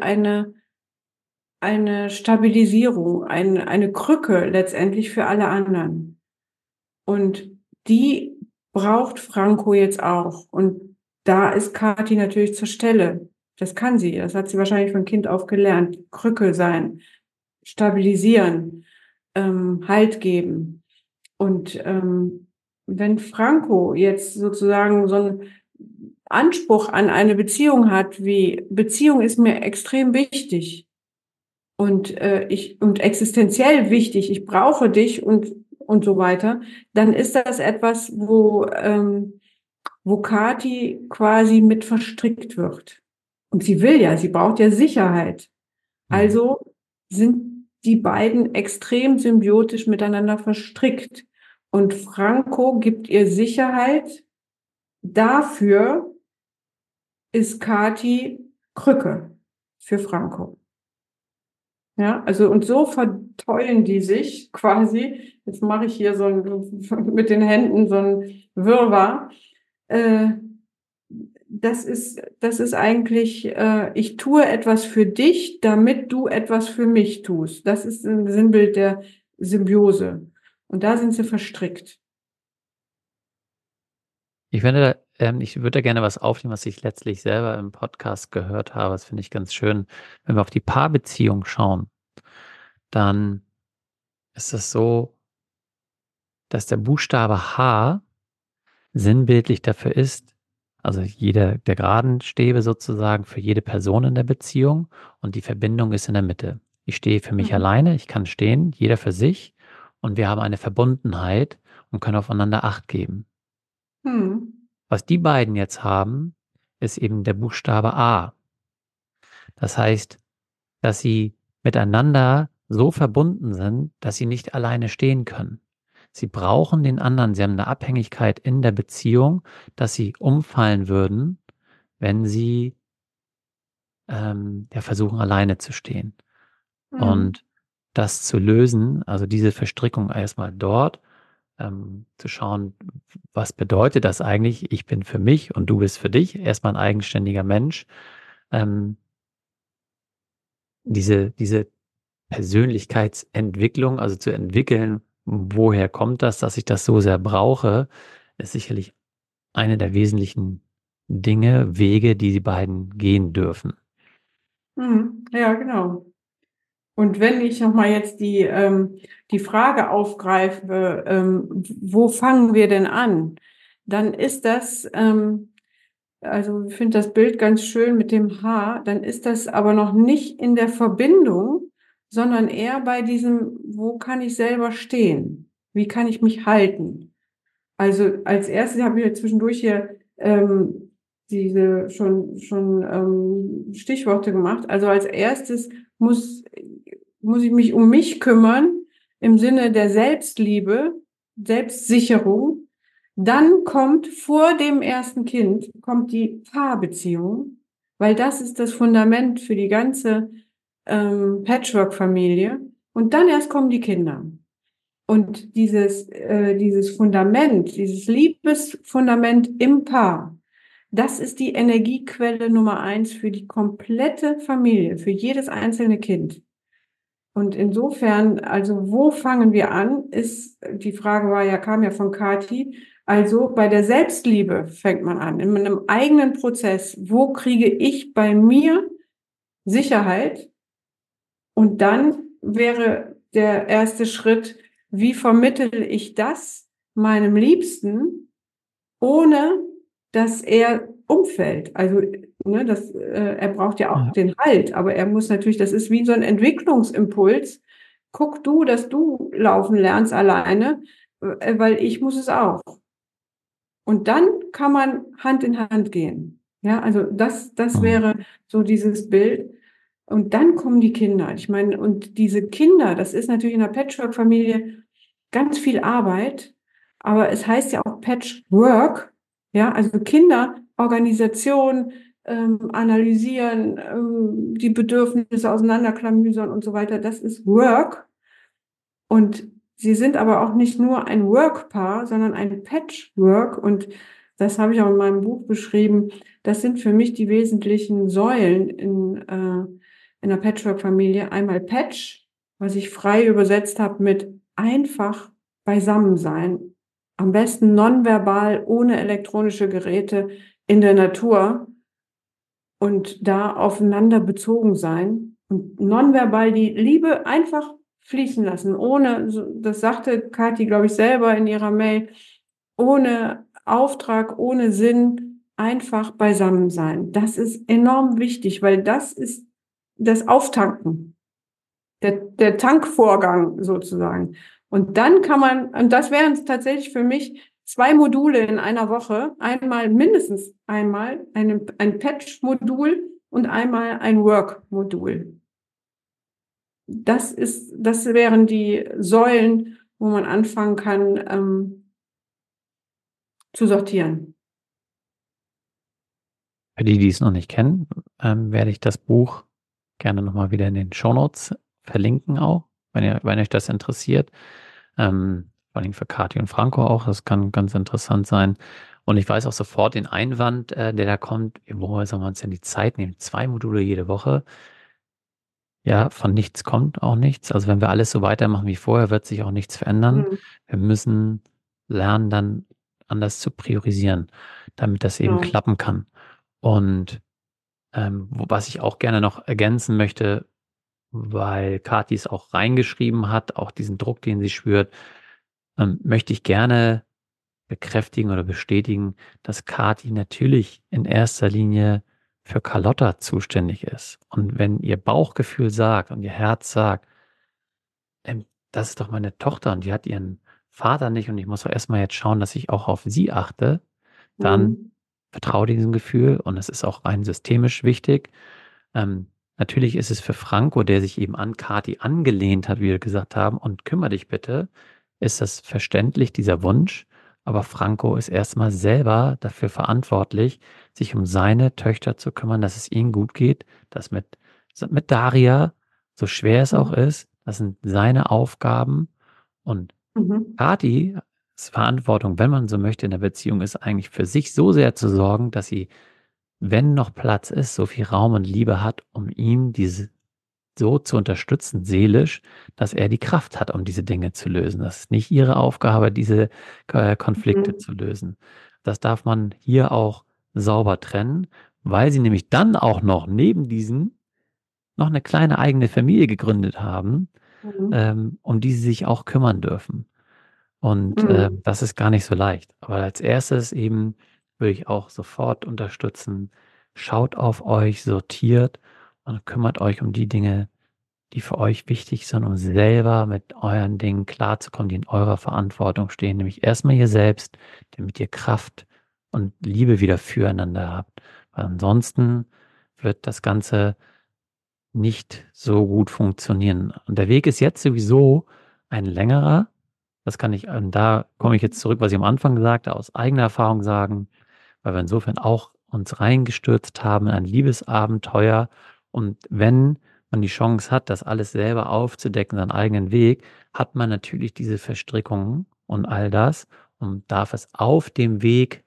eine Stabilisierung, eine Krücke letztendlich für alle anderen. Und die braucht Franco jetzt auch. Und da ist Kathi natürlich zur Stelle. Das kann sie. Das hat sie wahrscheinlich von Kind auf gelernt. Krücke sein, stabilisieren, Halt geben. Und wenn Franco jetzt sozusagen so einen Anspruch an eine Beziehung hat, wie Beziehung ist mir extrem wichtig und existenziell wichtig, ich brauche dich und so weiter, dann ist das etwas, wo Kathi quasi mit verstrickt wird. Und sie braucht ja Sicherheit. Mhm. Also sind die beiden extrem symbiotisch miteinander verstrickt. Und Franco gibt ihr Sicherheit. Dafür ist Kathi Krücke für Franco. Ja, also und so verteulen die sich quasi. Jetzt mache ich hier so mit den Händen so ein Wirrwarr. Äh, das ist eigentlich, ich tue etwas für dich, damit du etwas für mich tust. Das ist ein Sinnbild der Symbiose. Und da sind sie verstrickt. Ich würde da gerne was aufnehmen, was ich letztlich selber im Podcast gehört habe. Das finde ich ganz schön. Wenn wir auf die Paarbeziehung schauen, dann ist es so, dass der Buchstabe H sinnbildlich dafür ist, also jeder der geraden Stäbe sozusagen für jede Person in der Beziehung, und die Verbindung ist in der Mitte. Ich stehe für mich Mhm. alleine, ich kann stehen, jeder für sich, und wir haben eine Verbundenheit und können aufeinander Acht geben. Hm. Was die beiden jetzt haben, ist eben der Buchstabe A. Das heißt, dass sie miteinander so verbunden sind, dass sie nicht alleine stehen können. Sie brauchen den anderen. Sie haben eine Abhängigkeit in der Beziehung, dass sie umfallen würden, wenn sie ja, versuchen, alleine zu stehen. Hm. Und das zu lösen, also diese Verstrickung erstmal dort, zu schauen, was bedeutet das eigentlich? Ich bin für mich und du bist für dich. Erstmal ein eigenständiger Mensch. Ähm, diese Persönlichkeitsentwicklung, also zu entwickeln, woher kommt das, dass ich das so sehr brauche, ist sicherlich eine der wesentlichen Dinge, Wege, die die beiden gehen dürfen. Hm. Ja, genau. Und wenn ich nochmal jetzt die Frage aufgreife, wo fangen wir denn an? Dann ist das, also ich finde das Bild ganz schön mit dem Haar, dann ist das aber noch nicht in der Verbindung, sondern eher bei diesem, wo kann ich selber stehen? Wie kann ich mich halten? Also als erstes habe ich ja zwischendurch hier diese schon Stichworte gemacht. Also als erstes muss, muss ich mich um mich kümmern im Sinne der Selbstliebe, Selbstsicherung. Dann kommt vor dem ersten Kind kommt die Paarbeziehung, weil das ist das Fundament für die ganze Patchwork-Familie. Und dann erst kommen die Kinder. Und dieses Fundament, dieses Liebesfundament im Paar, das ist die Energiequelle Nummer eins für die komplette Familie, für jedes einzelne Kind. Und insofern, also wo fangen wir an, die Frage war ja, kam ja von Kathi, also bei der Selbstliebe fängt man an, in einem eigenen Prozess. Wo kriege ich bei mir Sicherheit? Und dann wäre der erste Schritt, wie vermittle ich das meinem Liebsten, ohne dass er umfällt? Also Ne, er braucht ja auch Ja. den Halt, aber er muss natürlich, das ist wie so ein Entwicklungsimpuls. Guck du, dass du laufen lernst alleine, weil ich muss es auch. Und dann kann man Hand in Hand gehen. Ja, also das Mhm. wäre so dieses Bild. Und dann kommen die Kinder. Ich meine, und diese Kinder, das ist natürlich in einer Patchwork-Familie ganz viel Arbeit, aber es heißt ja auch Patchwork. Ja, also Kinder, Organisation, analysieren, die Bedürfnisse auseinanderklamüsern und so weiter. Das ist Work. Und sie sind aber auch nicht nur ein Work-Paar, sondern ein Patchwork. Und das habe ich auch in meinem Buch beschrieben. Das sind für mich die wesentlichen Säulen in einer Patchwork-Familie. Einmal Patch, was ich frei übersetzt habe mit einfach beisammen sein. Am besten nonverbal, ohne elektronische Geräte in der Natur und da aufeinander bezogen sein und nonverbal die Liebe einfach fließen lassen, ohne, das sagte Kathi, glaube ich, selber in ihrer Mail, ohne Auftrag, ohne Sinn, einfach beisammen sein. Das ist enorm wichtig, weil das ist das Auftanken, der Tankvorgang sozusagen. Und dann kann man, und das wären tatsächlich für mich 2 Module in einer Woche, mindestens einmal ein Patch-Modul und einmal ein Work-Modul. Das wären die Säulen, wo man anfangen kann, zu sortieren. Für die, die es noch nicht kennen, werde ich das Buch gerne nochmal wieder in den Shownotes verlinken auch, wenn euch das interessiert. Vor allem für Kathi und Franco auch, das kann ganz interessant sein. Und ich weiß auch sofort den Einwand, der da kommt, wo soll man uns denn die Zeit nehmen? 2 Module jede Woche. Ja, von nichts kommt auch nichts. Also wenn wir alles so weitermachen wie vorher, wird sich auch nichts verändern. Mhm. Wir müssen lernen, dann anders zu priorisieren, damit das eben Genau. klappen kann. Und was ich auch gerne noch ergänzen möchte, weil Kathi es auch reingeschrieben hat, auch diesen Druck, den sie spürt, möchte ich gerne bekräftigen oder bestätigen, dass Kathi natürlich in erster Linie für Carlotta zuständig ist. Und wenn ihr Bauchgefühl sagt und ihr Herz sagt, das ist doch meine Tochter und die hat ihren Vater nicht und ich muss doch erstmal jetzt schauen, dass ich auch auf sie achte, dann Mhm. vertraue diesem Gefühl und es ist auch rein systemisch wichtig. Ähm, Natürlich ist es für Franco, der sich eben an Kathi angelehnt hat, wie wir gesagt haben, und kümmere dich bitte, ist das verständlich, dieser Wunsch. Aber Franco ist erstmal selber dafür verantwortlich, sich um seine Töchter zu kümmern, dass es ihnen gut geht, dass mit Daria, so schwer es auch Mhm. ist, das sind seine Aufgaben. Und Mhm. Kathis Verantwortung, wenn man so möchte, in der Beziehung ist eigentlich für sich so sehr zu sorgen, dass sie, wenn noch Platz ist, so viel Raum und Liebe hat, um ihn diese so zu unterstützen, seelisch, dass er die Kraft hat, um diese Dinge zu lösen. Das ist nicht ihre Aufgabe, diese Konflikte Mhm. zu lösen. Das darf man hier auch sauber trennen, weil sie nämlich dann auch noch neben diesen noch eine kleine eigene Familie gegründet haben, Mhm. um die sie sich auch kümmern dürfen. Und Mhm. das ist gar nicht so leicht. Aber als erstes eben würde ich auch sofort unterstützen, schaut auf euch, sortiert und kümmert euch um die Dinge, die für euch wichtig sind, um selber mit euren Dingen klarzukommen, die in eurer Verantwortung stehen, nämlich erstmal ihr selbst, damit ihr Kraft und Liebe wieder füreinander habt. Weil ansonsten wird das Ganze nicht so gut funktionieren. Und der Weg ist jetzt sowieso ein längerer. Das kann ich, da komme ich jetzt zurück, was ich am Anfang sagte, aus eigener Erfahrung sagen, weil wir insofern auch uns reingestürzt haben in ein Liebesabenteuer. Und wenn man die Chance hat, das alles selber aufzudecken, seinen eigenen Weg, hat man natürlich diese Verstrickungen und all das und darf es auf dem Weg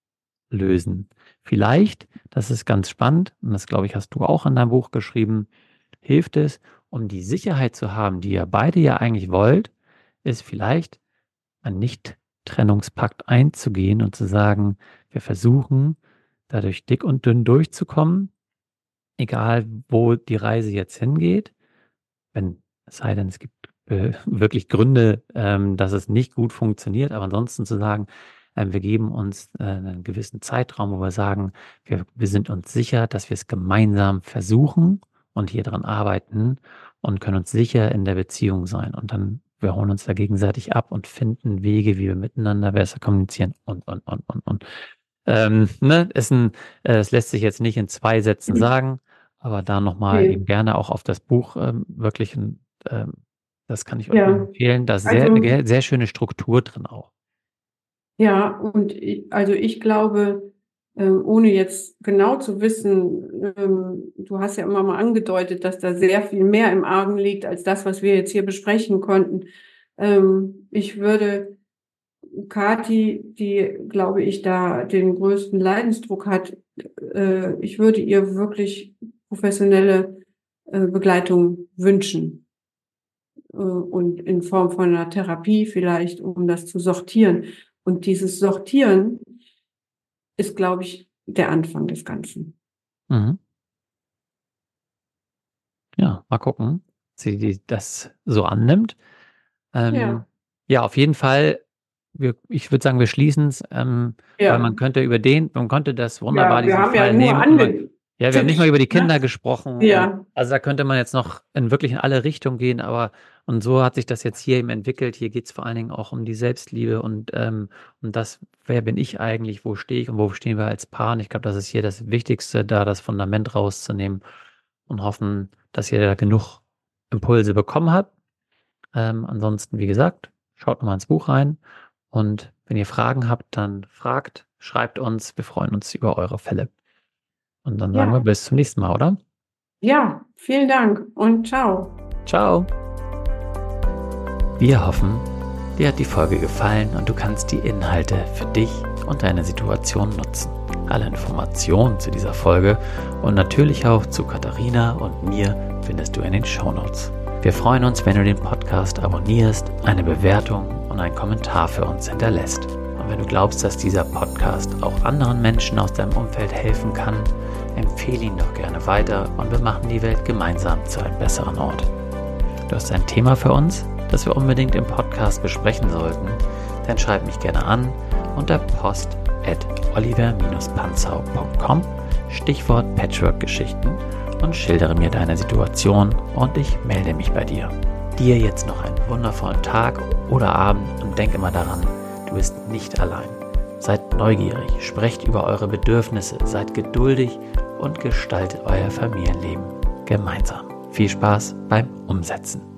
lösen. Vielleicht, das ist ganz spannend, und das glaube ich, hast du auch in deinem Buch geschrieben, hilft es, um die Sicherheit zu haben, die ihr beide ja eigentlich wollt, ist vielleicht einen Nicht-Trennungspakt einzugehen und zu sagen, wir versuchen, dadurch dick und dünn durchzukommen, egal wo die Reise jetzt hingeht, wenn es sei denn, es gibt wirklich Gründe, dass es nicht gut funktioniert, aber ansonsten zu sagen, Wir geben uns einen gewissen Zeitraum, wo wir sagen, wir sind uns sicher, dass wir es gemeinsam versuchen und hier dran arbeiten und können uns sicher in der Beziehung sein. Und dann, wir holen uns da gegenseitig ab und finden Wege, wie wir miteinander besser kommunizieren und. Ne, es lässt sich jetzt nicht in 2 Sätzen sagen, aber da nochmal eben gerne auch auf das Buch wirklich, das kann ich euch nur empfehlen. Da ist eine sehr schöne Struktur drin auch. Ja, und ich glaube, ohne jetzt genau zu wissen, du hast ja immer mal angedeutet, dass da sehr viel mehr im Argen liegt als das, was wir jetzt hier besprechen konnten. Ich würde Kathi, die, glaube ich, da den größten Leidensdruck hat, ich würde ihr wirklich professionelle Begleitung wünschen. Und in Form von einer Therapie vielleicht, um das zu sortieren. Und dieses Sortieren ist, glaube ich, der Anfang des Ganzen. Mhm. Ja, mal gucken, sie das so annimmt. Ja, auf jeden Fall. Ich würde sagen, wir schließen es, weil man konnte das wunderbar diesen Fall nehmen. Wir haben nicht mal über die Kinder gesprochen. Ja. Also da könnte man jetzt noch wirklich in alle Richtungen gehen, und so hat sich das jetzt hier eben entwickelt. Hier geht es vor allen Dingen auch um die Selbstliebe und das, wer bin ich eigentlich, wo stehe ich und wo stehen wir als Paar. Und ich glaube, das ist hier das Wichtigste, da das Fundament rauszunehmen und hoffen, dass ihr da genug Impulse bekommen habt. Ansonsten, wie gesagt, schaut nochmal ins Buch rein. Und wenn ihr Fragen habt, dann schreibt uns. Wir freuen uns über eure Fälle. Und dann sagen wir bis zum nächsten Mal, oder? Ja, vielen Dank und ciao. Ciao. Wir hoffen, dir hat die Folge gefallen und du kannst die Inhalte für dich und deine Situation nutzen. Alle Informationen zu dieser Folge und natürlich auch zu Katharina und mir findest du in den Shownotes. Wir freuen uns, wenn du den Podcast abonnierst, eine Bewertung und einen Kommentar für uns hinterlässt. Und wenn du glaubst, dass dieser Podcast auch anderen Menschen aus deinem Umfeld helfen kann, empfehle ihn doch gerne weiter und wir machen die Welt gemeinsam zu einem besseren Ort. Du hast ein Thema für uns, das wir unbedingt im Podcast besprechen sollten, dann schreib mich gerne an unter post@oliver-panzau.com, Stichwort Patchwork-Geschichten, und schildere mir deine Situation und ich melde mich bei dir. Dir jetzt noch einen wundervollen Tag oder Abend und denk immer daran, du bist nicht allein. Seid neugierig, sprecht über eure Bedürfnisse, seid geduldig und gestaltet euer Familienleben gemeinsam. Viel Spaß beim Umsetzen.